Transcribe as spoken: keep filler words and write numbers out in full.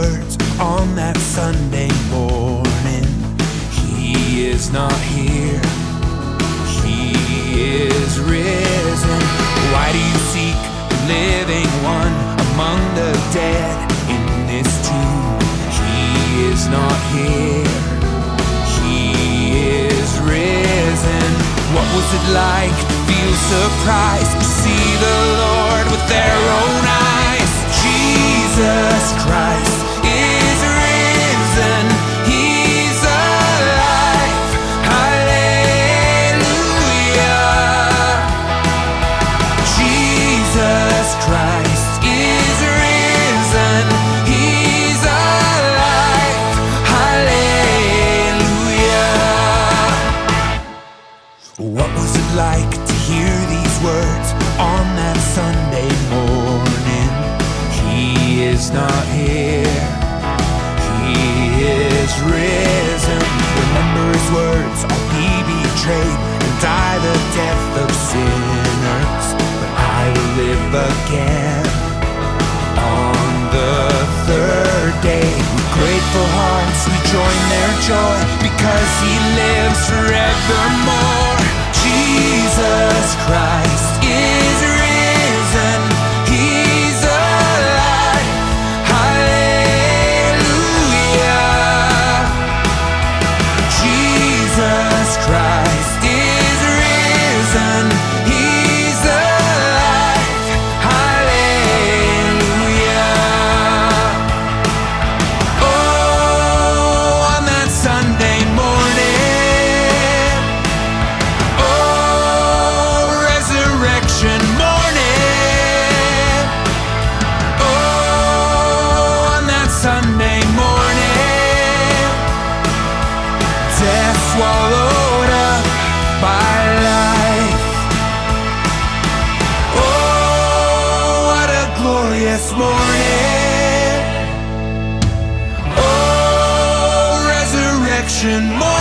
words on that Sunday morning. He is not here, He is risen. Why do you seek the living one among the dead in this tomb? He is not here, He is risen. What was it like to feel surprised to see the Lord with their own eyes? Jesus Christ is risen, He's alive, hallelujah. Jesus Christ is risen, He's alive, hallelujah. What was it like to hear these words on that Sunday morning? He is not here, He is risen. Remember His words, I'll be betrayed and die the death of sinners, but I will live again on the third day. With grateful hearts we join their joy, because He lives forevermore. Jesus Christ is risen, He's alive, hallelujah. Jesus Christ is risen, He's alive, hallelujah. Oh, on that Sunday morning, oh, resurrection morning, oh, on that Sunday morning, death swallowed up by life. Oh, what a glorious morning, oh, resurrection morning.